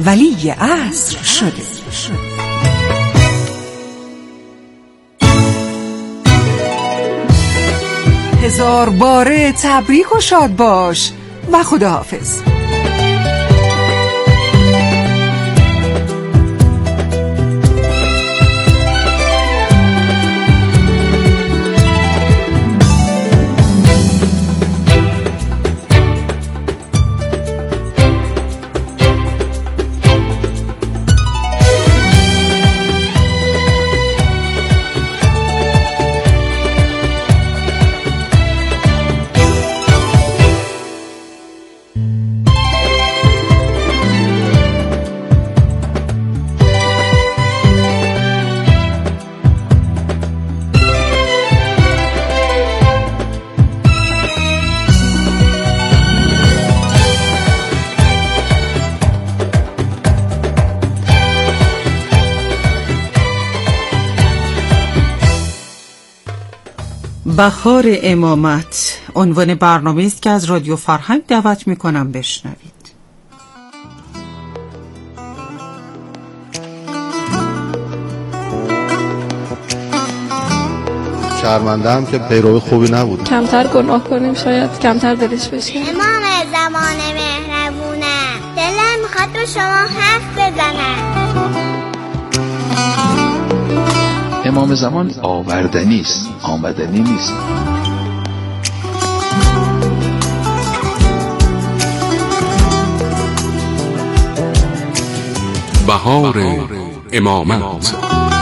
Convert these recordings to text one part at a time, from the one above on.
ولی عصر شده. هزار باره تبریک و شاد باش و خداحافظ. بهار امامت عنوان برنامه است که از رادیو فرهنگ دعوت می‌کنم بشنوید. شرمنده‌ام که پیرو خوبی نبود. کمتر گناه کنیم شاید کمتر دلش بشکنیم. امام زمان مهربونم، دلم میخواد با شما حرف بزنم. امام زمان آوردنی است، آمدنی نیست. بهار امامت،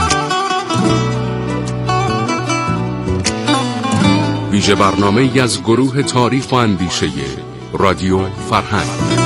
ویژه برنامه ای از گروه تاریخ و اندیشه رادیو فرهنگ.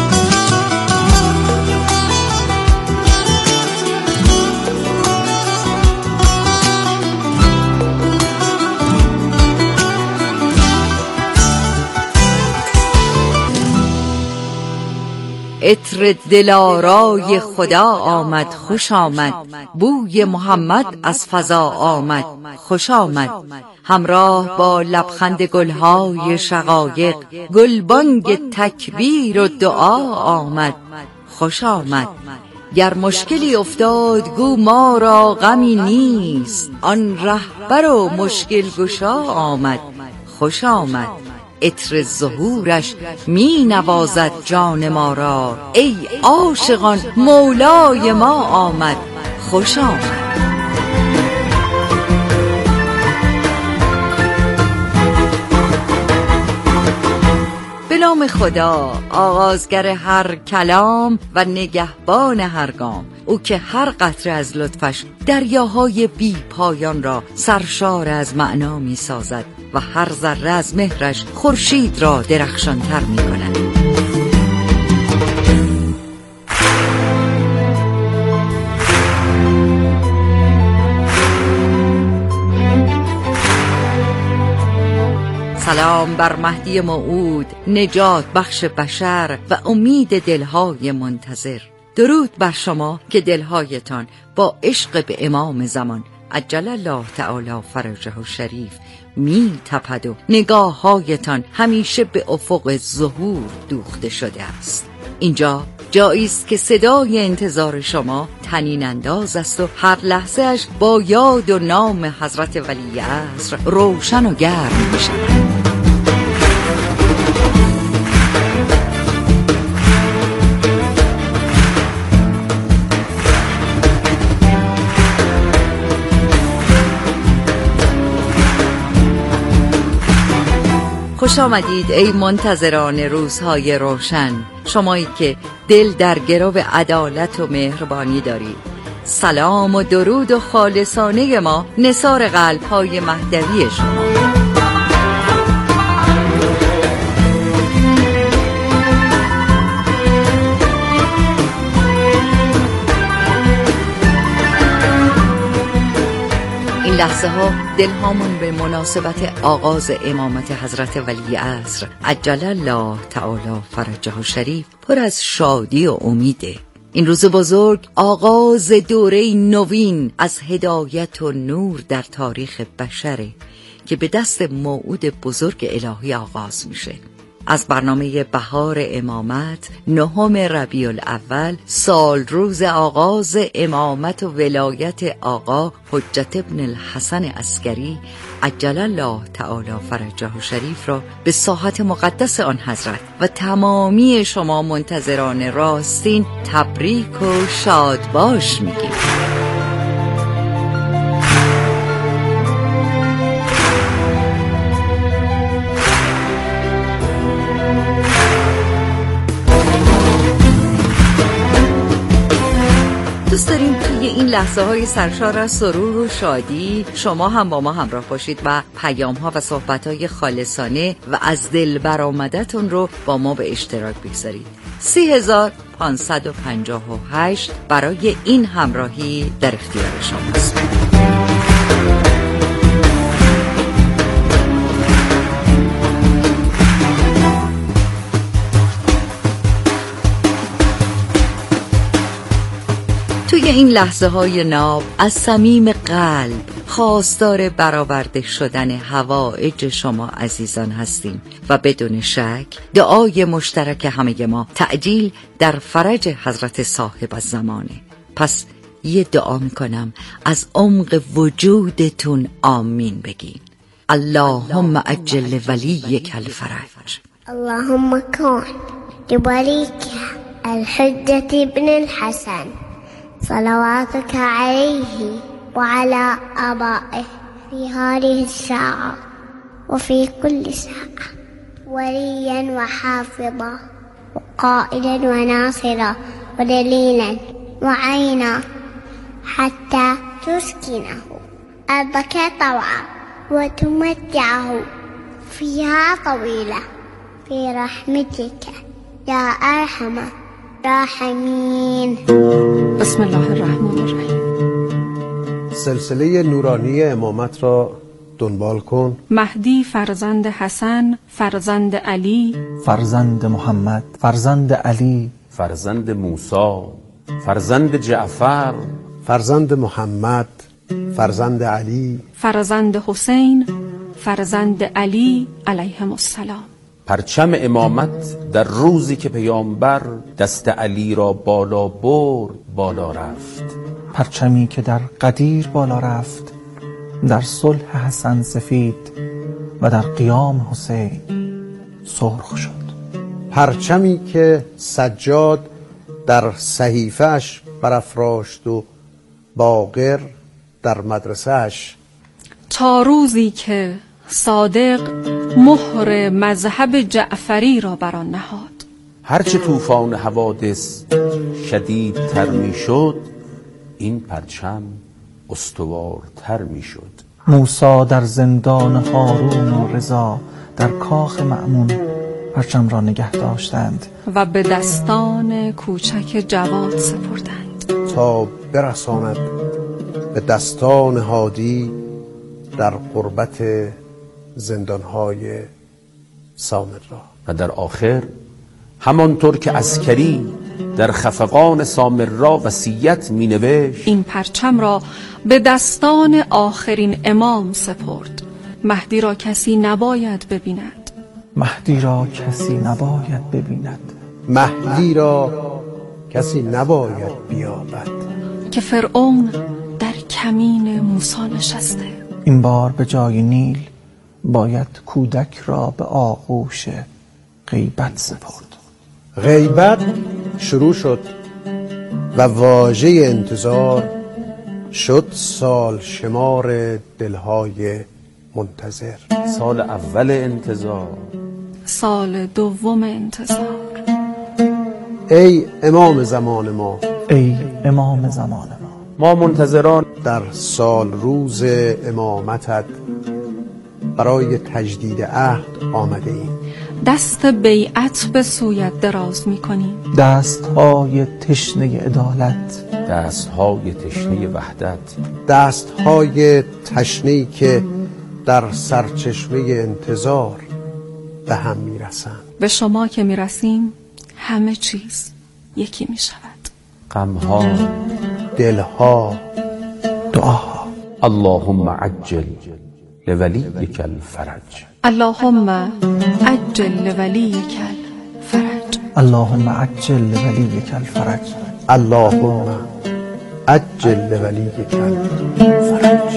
عطر دلارای خدا آمد خوش آمد، بوی محمد از فضا آمد خوش آمد، همراه با لبخند گلهای شقایق، گلبانگ تکبیر و دعا آمد خوش آمد. گر مشکلی افتاد گو ما را غمی نیست، آن رهبر و مشکل گشا آمد خوش آمد. عطر ظهورش می نوازد جان ما را، ای عاشقان مولای ما آمد خوش آمد. به نام خدا آغازگر هر کلام و نگهبان هر گام، او که هر قطره از لطفش دریاهای بی پایان را سرشار از معنا می سازد و هر ذره از مهرش خورشید را درخشانتر می کند. سلام بر مهدی موعود، نجات بخش بشر و امید دلهای منتظر. درود بر شما که دلهایتان با عشق به امام زمان عجل الله تعالی فرجه الشریف می تپد و نگاههایتان همیشه به افق ظهور دوخته شده است. اینجا جایی است که صدای انتظار شما طنین انداز است و هر لحظه اش با یاد و نام حضرت ولی عصر روشن و گرم می شود. خوش آمدید ای منتظران روزهای روشن، شمایی که دل در گرو عدالت و مهربانی دارید. سلام و درود و خالصانه ما نثار قلب‌های مهدوی شما. این لحظه ها دلهامون به مناسبت آغاز امامت حضرت ولی عصر عجل الله تعالی فرجه الشریف پر از شادی و امیده. این روز بزرگ آغاز دوره نوین از هدایت و نور در تاریخ بشره که به دست موعود بزرگ الهی آغاز میشه. از برنامه بهار امامت 9 ربیع الاول، سال روز آغاز امامت و ولایت آقا حجت ابن الحسن عسکری عجل الله تعالی فرجه شریف را به ساحت مقدس آن حضرت و تمامی شما منتظران راستین تبریک و شاد باش میگیم. دوست داریم توی این لحظه های سرشار از سرور و شادی شما هم با ما همراه باشید و پیام ها و صحبت های خالصانه و از دل برآمدتون رو با ما به اشتراک بگذارید. 3558 برای این همراهی در اختیار شماست. توی این لحظه های ناب از صمیم قلب خواستار برآورده شدن حوائج شما عزیزان هستیم و بدون شک دعای مشترک همه ما تعجیل در فرج حضرت صاحب الزمانه. پس یه دعا میکنم از عمق وجودتون آمین بگین. اللهم عجل ولیک الفرج. اللهم كن لوليك الحجة ابن الحسن صلواتك عليه وعلى آبائه في هذه الساعة وفي كل ساعة وليا وحافظا وقائدا وناصرا ودليلا وعينا حتى تسكنه أرضك طوعا وتمتعه فيها طويلة في رحمتك يا أرحم الراحمين. بسم الله الرحمن الرحیم. سلسله نورانی امامت را دنبال کن. مهدی فرزند حسن، فرزند علی، فرزند محمد، فرزند علی، فرزند موسی، فرزند جعفر، فرزند محمد، فرزند علی، فرزند حسین، فرزند علی علیهم السلام. پرچم امامت در روزی که پیامبر دست علی را بالا برد بالا رفت. پرچمی که در قدیر بالا رفت، در صلح حسن سفید و در قیام حسین سرخ شد. پرچمی که سجاد در صحیفه‌اش برافراشت و باقر در مدرسه‌اش، تا روزی که صادق مهر مذهب جعفری را بر آن نهاد. هرچه طوفان حوادث شدیدتر میشد، این پرچم استوارتر میشد. موسی در زندان هارون و رضا در کاخ مأمون پرچم را نگه داشتند و به دستان کوچک جواد سپردند تا برساند به دستان هادی در قربت زندانهای سامرا. و در آخر همانطور که عسکری در خفقان سامرا وصیت می نوشت، این پرچم را به دستان آخرین امام سپرد. مهدی را کسی نباید ببیند. مهدی را کسی نباید ببیند. مهدی را کسی نباید بیابد. که فرعون در کمین موسی نشسته. این بار به جای نیل باید کودک را به آغوش غیبت سپرد. غیبت شروع شد و واژه انتظار شد سال شمار دلهای منتظر. سال اول انتظار، سال دوم انتظار. ای امام زمان ما، ای امام زمان ما منتظران در سال روز امامتت برای تجدید عهد آمده ایم. دست بیعت به سویت دراز می کنیم. دستهای تشنه عدالت، دستهای تشنه وحدت، دستهای تشنه‌ای که در سرچشمه انتظار به هم میرسند. به شما که میرسیم همه چیز یکی می شود. غمها، دلها، دعاها. اللهم عجل لولیک الفرج. اللهم عجل لولیک الفرج. اللهم عجل لولیک الفرج. اللهم عجل لولیک الفرج.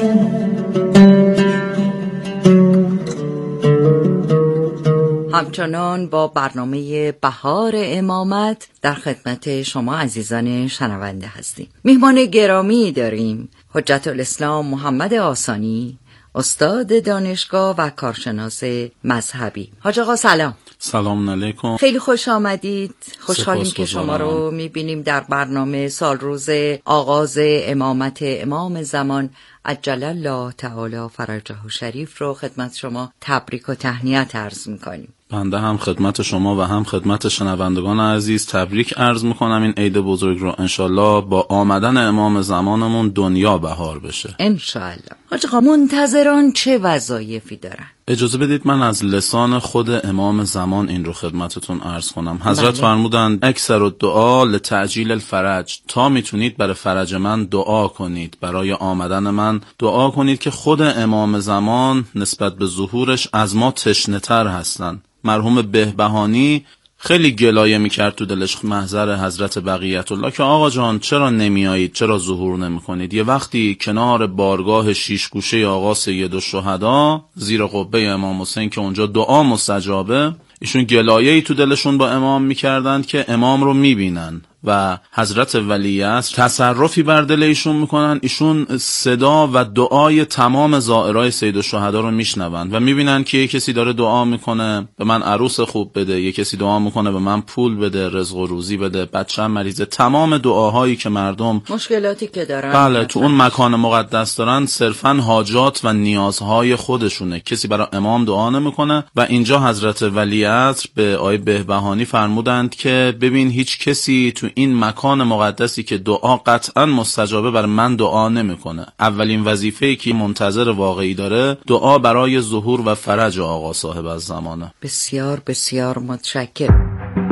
همچنان با برنامه بهار امامت در خدمت شما عزیزان شنونده هستیم. میهمان گرامی داریم حجت الاسلام محمد آسانی، استاد دانشگاه و کارشناس مذهبی. حاج آقا سلام. سلام علیکم. خیلی خوش آمدید. خوشحالیم که شما رو میبینیم در برنامه سال روز آغاز امامت امام زمان عجل الله تعالی فرجه شریف رو خدمت شما تبریک و تهنیت عرض میکنیم. بنده هم خدمت شما و هم خدمت شنوندگان عزیز تبریک عرض میکنم این عید بزرگ رو. انشالله با آمدن امام زمانمون دنیا بهار بشه انشالله. حاج آقا منتظران چه وظایفی دارن؟ اجازه بدید من از لسان خود امام زمان این رو خدمتتون عرض کنم. حضرت فرمودند اکثر الدعا لتعجیل الفرج، تا میتونید برای فرج من دعا کنید، برای آمدن من دعا کنید که خود امام زمان نسبت به ظهورش از ما تشنه‌تر هستن. مرحوم بهبهانی خیلی گلایه میکرد تو دلش محضر حضرت بقیت الله که آقا جان چرا نمیایید، چرا ظهور نمیکنید. یه وقتی کنار بارگاه شیش گوشه آقا سید الشهدا زیر قبه امام حسین که اونجا دعا مستجابه، ایشون گلایه‌ای تو دلشون با امام میکردند که امام رو میبینن و حضرت ولیعصر تصرفی بر دل ایشون میکنن. ایشون صدا و دعای تمام زائرای سید الشهدا رو میشنون و میبینن که یه کسی داره دعا میکنه به من عروس خوب بده، یه کسی دعا میکنه به من پول بده، رزق و روزی بده، بچه‌م مریضه. تمام دعاهایی که مردم مشکلاتی که دارن بله تو اون مکان مقدس دارن صرفاً حاجات و نیازهای خودشونه، کسی برای امام دعا نمیکنه. و اینجا حضرت ولیعصر به آقای بهبهانی فرمودند که ببین هیچ کسی تو این مکان مقدسی که دعا قطعا مستجابه برای من دعا نمیکنه. اولین وظیفه‌ای که منتظر واقعی داره دعا برای ظهور و فرج آقا صاحب از زمانه. بسیار بسیار متشکرم.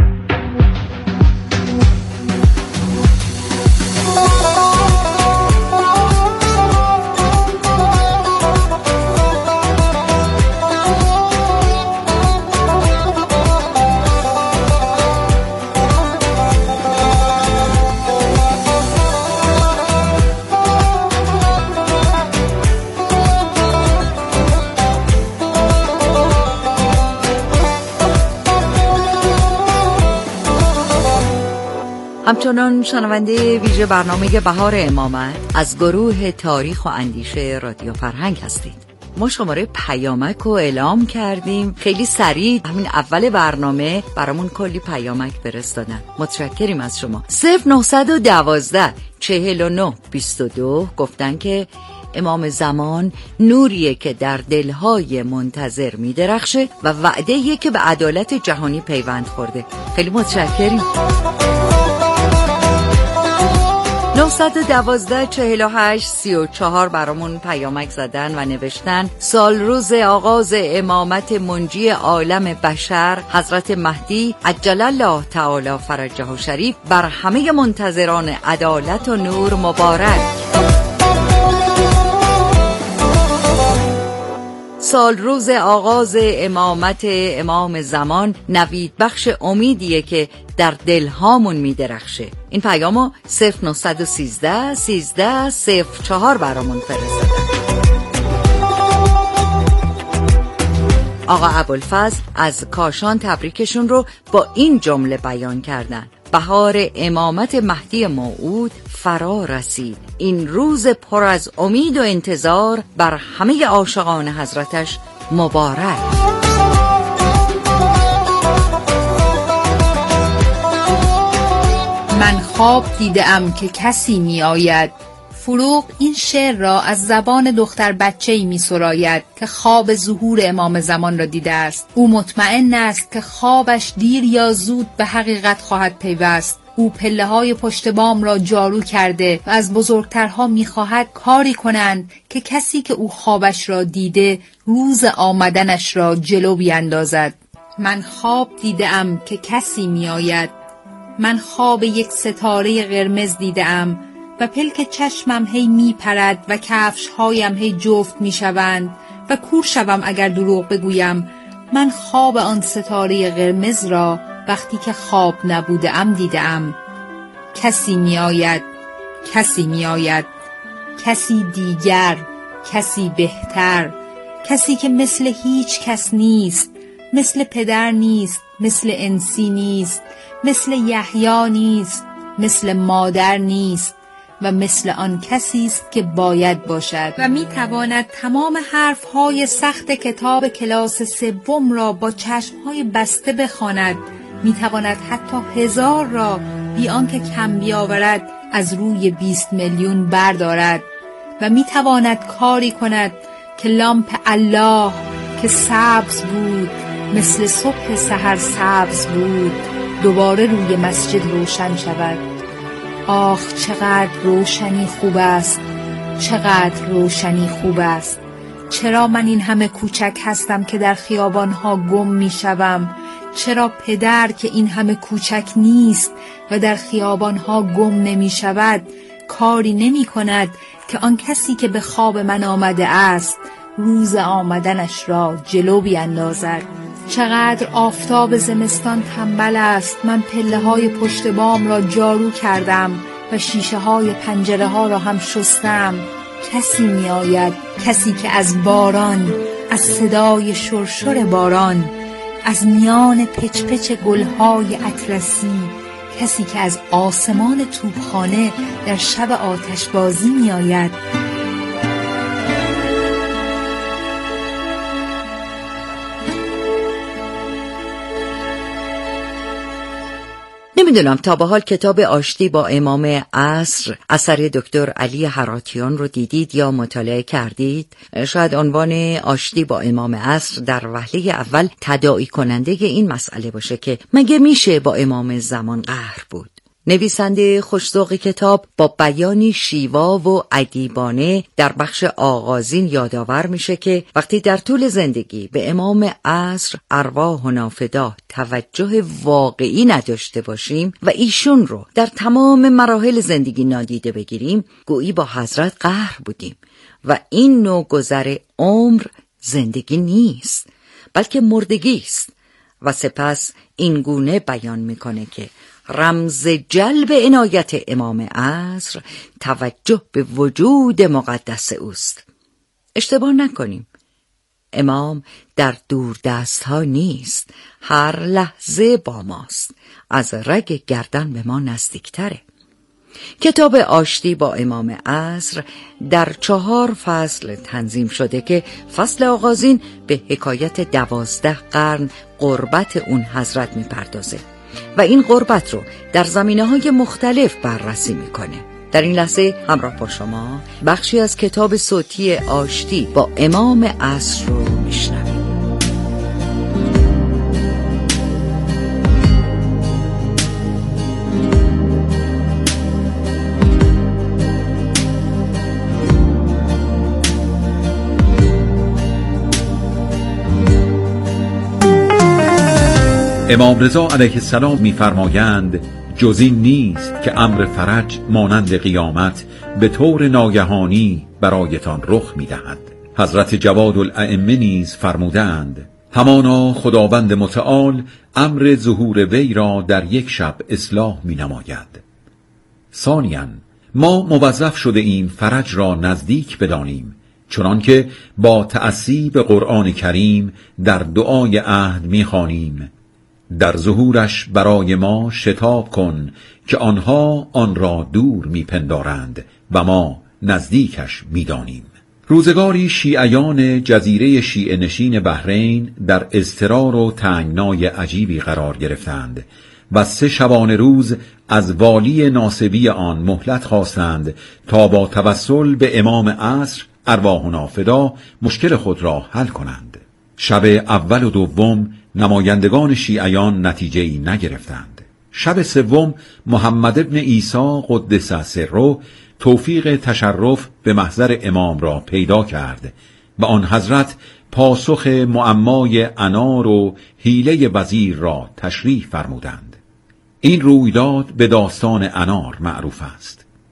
همچنان شنونده ویژه برنامه بهار امامت از گروه تاریخ و اندیشه رادیو فرهنگ هستید. ما شماره پیامک رو اعلام کردیم، خیلی سریع همین اول برنامه برامون کلی پیامک فرستادن. متشکریم از شما. 0912 49 22 گفتن که امام زمان نوریه که در دلهای منتظر می درخشه و وعده‌ایه که به عدالت جهانی پیوند خورده. خیلی متشکریم. 912 48 34 برامون پیامک زدن و نوشتن سال روز آغاز امامت منجی عالم بشر حضرت مهدی عجل الله تعالی فرجه شریف بر همه منتظران عدالت و نور مبارک. سال روز آغاز امامت امام زمان نوید بخش امیدیه که در دلهامون می درخشه. این پیامو 0913 13 04 برامون فرستادن. آقا ابوالفضل از کاشان تبریکشون رو با این جمله بیان کردن: بهار امامت مهدی موعود فرا رسید. این روز پر از امید و انتظار بر همه عاشقان حضرتش مبارک. من خواب دیدم که کسی می آید. فروغ این شعر را از زبان دختر بچه‌ای می سراید که خواب ظهور امام زمان را دیده است. او مطمئن است که خوابش دیر یا زود به حقیقت خواهد پیوست. او پله‌های پشت بام را جارو کرده و از بزرگترها می‌خواهد کاری کنند که کسی که او خوابش را دیده روز آمدنش را جلو بیندازد. من خواب دیدم که کسی می‌آید. من خواب یک ستاره قرمز دیدم و پلک چشمم هی میپرد و کفش‌هایم هی جفت میشوند و کور شوم اگر دروغ بگویم. من خواب آن ستاره قرمز را وقتی که خواب نبودم دیدم. کسی می آید، کسی می آید، کسی دیگر، کسی بهتر، کسی که مثل هیچ کس نیست، مثل پدر نیست، مثل انسی نیست، مثل یحیی نیست، مثل مادر نیست و مثل آن کسی است که باید باشد و می تواند تمام حرفهای سخت کتاب کلاس سوم را با چشمهای بسته بخواند. می تواند حتی 1000 را بی آنکه کم بیاورد از روی 20 میلیون بردارد و می تواند کاری کند که لامپ الله که سبز بود، مثل صبح سحر سبز بود، دوباره روی مسجد روشن شود. آخ چقدر روشنی خوب است، چقدر روشنی خوب است. چرا من این همه کوچک هستم که در خیابانها گم می شوم؟ چرا پدر که این همه کوچک نیست و در خیابانها گم نمی شود کاری نمی کند که آن کسی که به خواب من آمده است روز آمدنش را جلو بیندازد؟ چقدر آفتاب زمستان تنبل است. من پله های پشت بام را جارو کردم و شیشه های پنجره ها را هم شستم. کسی می آید، کسی که از باران، از صدای شرشر باران، از میان پچ پچ گلهای اطلسی، کسی که از آسمان توپخانه در شب آتشبازی می آید. نمیدونم تا به حال کتاب آشتی با امام عصر اثر دکتر علی هراتیان رو دیدید یا مطالعه کردید؟ شاید عنوان آشتی با امام عصر در وهله اول تداعی کننده این مسئله باشه که مگه میشه با امام زمان قهر بود؟ نویسنده خوش‌ذوق کتاب با بیانی شیوا و ادیبانه در بخش آغازین یادآور میشه که وقتی در طول زندگی به امام عصر ارواحنا فدا توجه واقعی نداشته باشیم و ایشون رو در تمام مراحل زندگی نادیده بگیریم، گویی با حضرت قهر بودیم و این نوع گذر عمر زندگی نیست بلکه مردگی است. و سپس این گونه بیان میکنه که رمز جلب عنایت امام عصر توجه به وجود مقدس اوست. اشتباه نکنیم، امام در دور دست ها نیست، هر لحظه با ماست، از رگ گردن به ما نزدیکتره. کتاب آشتی با امام عصر در 4 فصل تنظیم شده که فصل آغازین به حکایت 12 قرن غربت اون حضرت میپردازه و این غربت رو در زمینه‌های مختلف بررسی میکنه. در این لحظه همراه با شما بخشی از کتاب صوتی آشتی با امام عصر رو میشنویم. امام رضا علیه السلام می‌فرمایند جز این نیست که امر فرج مانند قیامت به طور ناگهانی برایتان رخ می‌دهد. حضرت جواد الائمه نیز فرمودند همانا خداوند متعال امر ظهور وی را در یک شب اصلاح می‌نماید. ثانیاً ما موظف شده ایم فرج را نزدیک بدانیم، چنانکه با تأسی به قرآن کریم در دعای عهد می‌خوانیم در ظهورش برای ما شتاب کن که آنها آن را دور میپندارند و ما نزدیکش میدانیم. روزگاری شیعیان جزیره شیعه نشین بحرین در اضطرار و تنگنای عجیبی قرار گرفتند و 3 شبانه روز از والی ناصبی آن مهلت خواستند تا با توسل به امام عصر ارواحنا فدا مشکل خود را حل کنند. شب اول و دوم نمایندگان شیعیان نتیجه‌ای نگرفتند. شب سوم محمد ابن عیسی قدس سره توفیق تشرف به محضر امام را پیدا کرد و آن حضرت پاسخ معمای انار و حیله وزیر را تشریح فرمودند. این رویداد به داستان انار معروف است.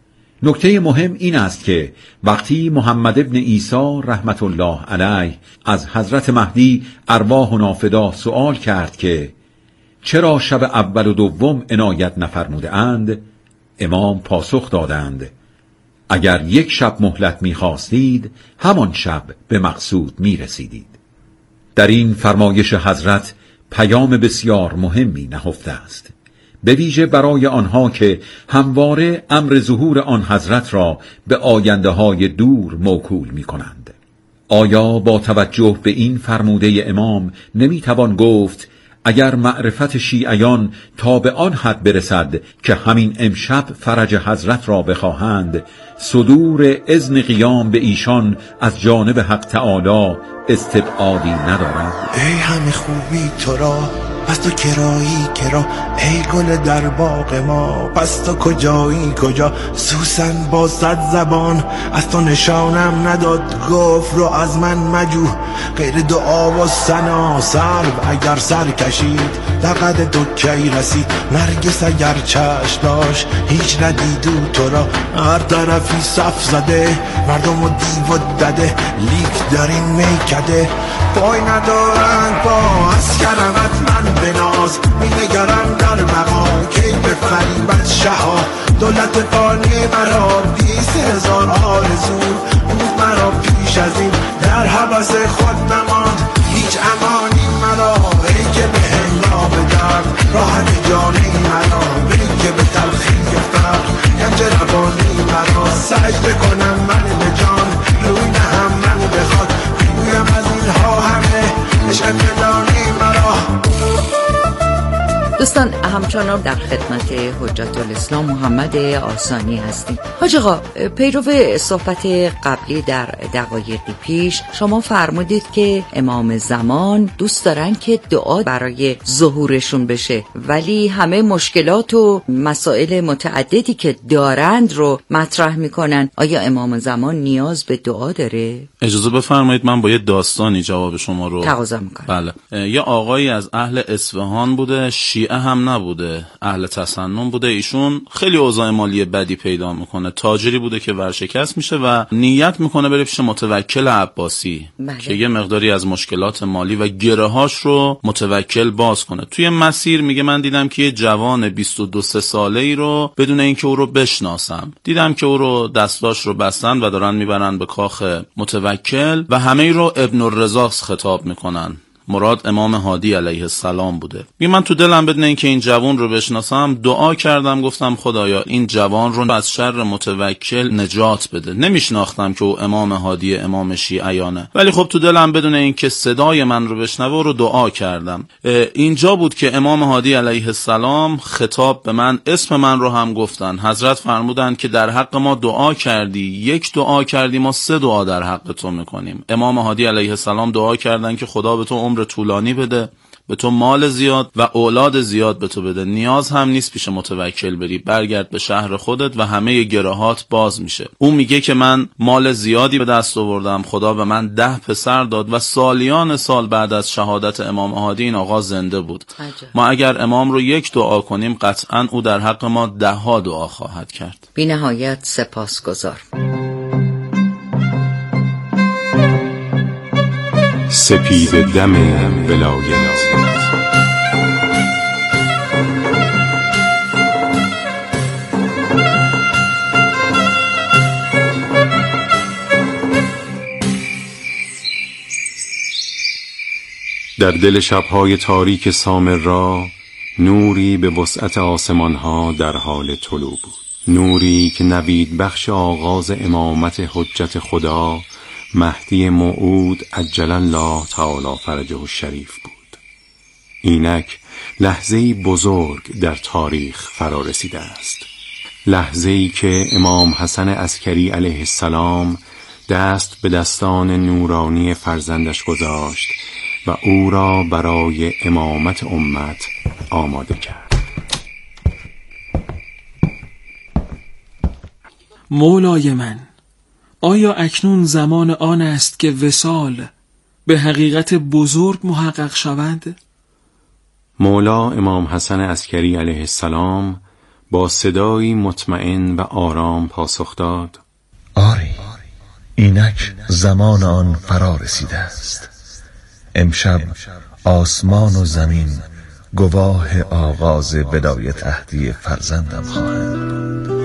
نکته مهم این است که وقتی محمد ابن عیسی رحمت الله علیه از حضرت مهدی ارواح نافدا سؤال کرد که چرا شب اول و دوم عنایت نفرموده اند، امام پاسخ دادند اگر یک شب مهلت می‌خواستید همان شب به مقصود می‌رسیدید. در این فرمایش حضرت پیام بسیار مهمی نهفته است، به ویژه برای آنها که همواره امر ظهور آن حضرت را به آینده‌های دور موکول می‌کنند. آیا با توجه به این فرموده امام نمی‌توان گفت اگر معرفت شیعیان تا به آن حد برسد که همین امشب فرج حضرت را بخواهند، صدور اذن قیام به ایشان از جانب حق تعالی استبعادی ندارد؟ ای همه خوبی تو را پس تو کرایی کرا، ای گل در باغ ما پس تو کجایی کجا، سوسن با 100 زبان از تو نشانم نداد، گفت رو از من مجو غیر دعا و ثنا، سرو اگر سر کشید در قد تو کی رسید، نرگس اگر چشم داشت هیچ ندیدو تو را، هر طرفی صف زده مردم و دیو و دده، لیک در این میکده پای ندارند با از کرمت من بناز، می نگرم در مقام کی به فریبت شها، دولت فانی مرا 20,000 آرزو بود مرا پیش از این، در حبس خود نماند هیچ امانی مرا، ای که به هنگام درد راحت جانی مرا، ای که به تلخی فرق گنج روانی مرا، سجده کنم من به جان روی نهم من بخواد، رویم از اینها همه عشق دانی مرا. دوستان همچنان در خدمت حجت الاسلام محمد آسانی هستیم. حاج آقا، پیرو صحبت قبلی در دقایقی پیش شما فرمودید که امام زمان دوست دارن که دعا برای ظهورشون بشه، ولی همه مشکلات و مسائل متعددی که دارند رو مطرح میکنن. آیا امام زمان نیاز به دعا داره؟ اجازه بفرمایید من با یه داستانی جواب شما رو تقاضا میکنم. بله. یه آقایی از اهل اصفهان بوده، شیعه هم نبوده، اهل تسنن بوده. ایشون خیلی اوضاع مالی بدی پیدا میکنه، تاجری بوده که ورشکست میشه و نیت میکنه بره پیش متوکل عباسی که یه مقداری از مشکلات مالی و گره‌هاش رو متوکل باز کنه. توی مسیر میگه من دیدم که یه جوان 22 ساله‌ای رو بدون اینکه او رو بشناسم دیدم که او رو دستاش رو بستن و دارن میبرن به کاخ متوکل و همه رو ابن الرزا خطاب میکنن. مراد امام هادی علیه السلام بوده. میگه من تو دلم بدون اینکه این جوان رو بشناسم دعا کردم، گفتم خدایا این جوان رو از شر متوکل نجات بده. نمیشناختم که او امام هادی امام شیعیانه، ولی خب تو دلم بدون اینکه صدای من رو بشنوه رو دعا کردم. اینجا بود که امام هادی علیه السلام خطاب به من، اسم من رو هم گفتن. حضرت فرمودن که در حق ما دعا کردی، یک دعا کردی، ما 3 دعا در حق تو میکنیم. امام هادی علیه السلام دعا کردن که خدا به تو عمر طولانی بده، به تو مال زیاد و اولاد زیاد به تو بده، نیاز هم نیست پیش متوکل بری، برگرد به شهر خودت و همه گرهات باز میشه. اون میگه که من مال زیادی به دست آوردم، خدا به من 10 پسر داد و سالیان سال بعد از شهادت امام هادی این آقا زنده بود. ما اگر امام رو یک دعا کنیم قطعا او در حق ما 10 دعا خواهد کرد. بی نهایت سپاسگزار. سپید دم ولایت. در دل شب‌های تاریک سامرا نوری به وسعت آسمان‌ها در حال طلوع بود، نوری که نوید بخش آغاز امامت حجت خدا مهدی موعود عجل الله تعالی فرجه الشریف بود. اینک لحظه‌ای بزرگ در تاریخ فرا رسیده است، لحظه‌ای که امام حسن عسکری علیه السلام دست به دستان نورانی فرزندش گذاشت و او را برای امامت امت آماده کرد. مولای من، آیا اکنون زمان آن است که وصال به حقیقت بزرگ محقق شود؟ مولا امام حسن عسکری علیه السلام با صدایی مطمئن و آرام پاسخ داد: آری، اینک زمان آن فرا رسیده است. امشب آسمان و زمین گواه آغاز بدایت عهدی فرزندم خواهند بود.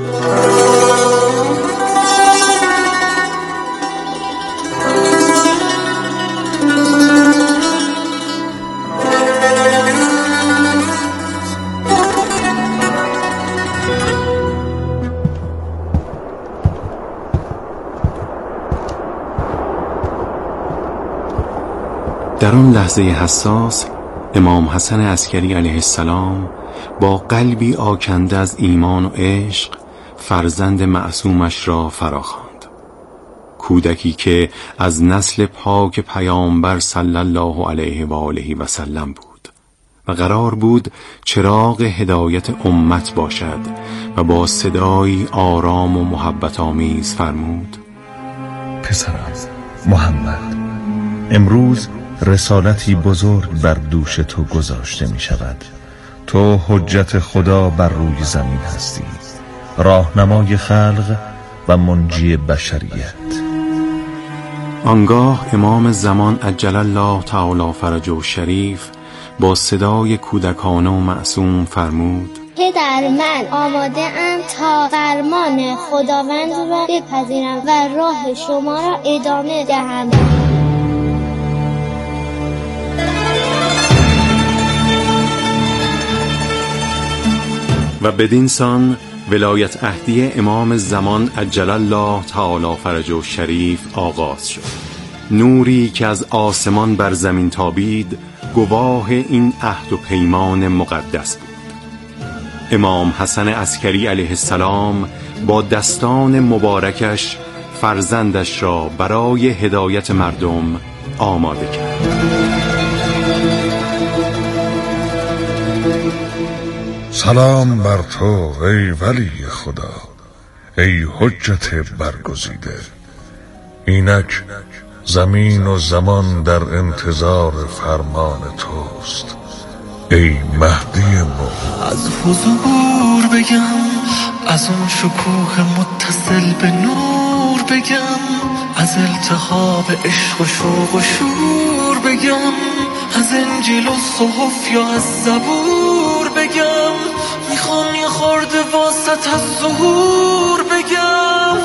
در آن لحظه حساس امام حسن عسکری علیه السلام با قلبی آکنده از ایمان و عشق فرزند معصومش را فراخواند. کودکی که از نسل پاک پیامبر صلی الله علیه و آله و سلم بود و قرار بود چراغ هدایت امت باشد و با صدایی آرام و محبت آمیز فرمود: پسرم محمد، امروز رسالتی بزرگ بر دوش تو گذاشته می شود. تو حجت خدا بر روی زمین هستی، راهنمای خلق و منجی بشریت. آنگاه امام زمان عجل الله تعالی فرجه شریف با صدای کودکانه و معصوم فرمود: پدر، من آماده ام تا فرمان خداوند را بپذیرم و راه شما را ادامه دهم. و بدین سان ولایت عهدی امام زمان عجل الله تعالی فرجه شریف آغاز شد. نوری که از آسمان بر زمین تابید گواه این عهد و پیمان مقدس بود. امام حسن عسکری علیه السلام با دستان مبارکش فرزندش را برای هدایت مردم آماده کرد. سلام بر تو ای ولی خدا، ای حجت برگزیده. اینک زمین و زمان در انتظار فرمان توست، ای مهدی موعود. از حضور بگم، از اون شکوه متصل به نور بگم، از التهاب عشق و شوق و شور بگم، از انجیل و صحف یا از زبور بگم، میخوام یه خورده واسط از ظهور بگم.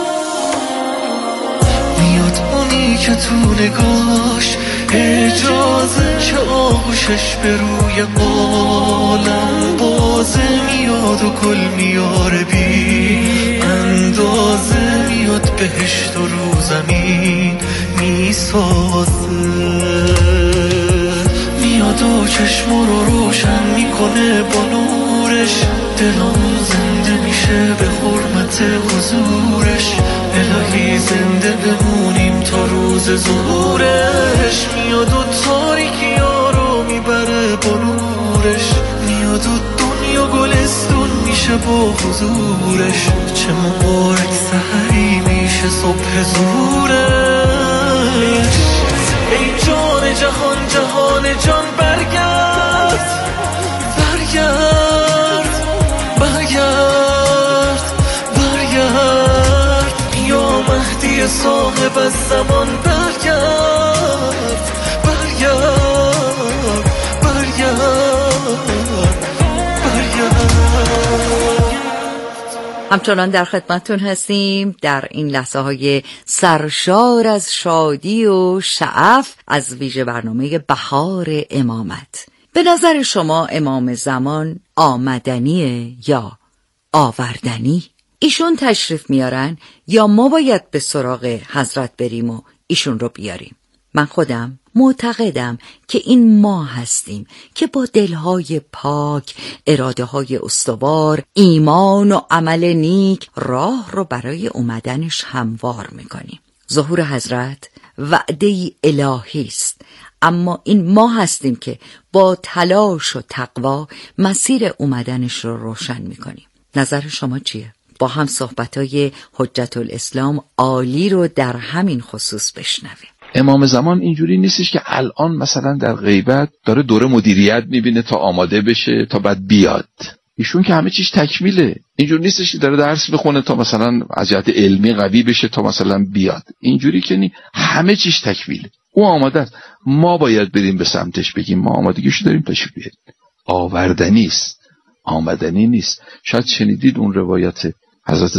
میاد اونی که تو نگاش اجازه که آغوشش به روی عالم بازه، میاد و گل میاره بی اندازه، میاد بهشت و رو زمین میسازه، میاد و چشم رو روشن میکنه با نورش، دلم زنده میشه به حرمت حضورش. الهی زنده بمونیم تا روز ظهورش، میاد و تاریکی ها رو میبره با نورش، میاد و دنیا گلستون میشه با حضورش. چه مبارک سحری میشه صبح ظهورش. ای جان جهان، جهان جان برگرد، برگرد، برگرد، برگرد، یا مهدی صاحب از زمان برگرد، برگرد، برگرد، برگرد. همچنان در خدمتتون هستیم در این لحظه های سرشار از شادی و شعف از ویژه برنامه بهار امامت. به نظر شما امام زمان آمدنیه یا آوردنی؟ ایشون تشریف میارن یا ما باید به سراغ حضرت بریم و ایشون رو بیاریم؟ من خودم معتقدم که این ما هستیم که با دلهای پاک، اراده های استوار، ایمان و عمل نیک راه رو برای اومدنش هموار میکنیم. ظهور حضرت وعده الهی است، اما این ما هستیم که با تلاش و تقوا مسیر اومدنش رو روشن میکنیم. نظر شما چیه؟ با هم صحبتای حجت الاسلام عالی رو در همین خصوص بشنویم. امام زمان اینجوری نیستش که الان مثلا در غیبت داره دوره مدیریت میبینه تا آماده بشه تا بعد بیاد. ایشون که همه چیز تکمیله. اینجور نیستش که داره درس بخونه تا مثلا از جهت علمی قوی بشه تا مثلا بیاد، اینجوری که همه چیز تکمیله. او آماده است، ما باید بریم به سمتش، بگیم ما آمادگیشو داریم، تشریف بیاریم. آوردنی است، آمدنی نیست. شاید شنیدید اون روایت حضرت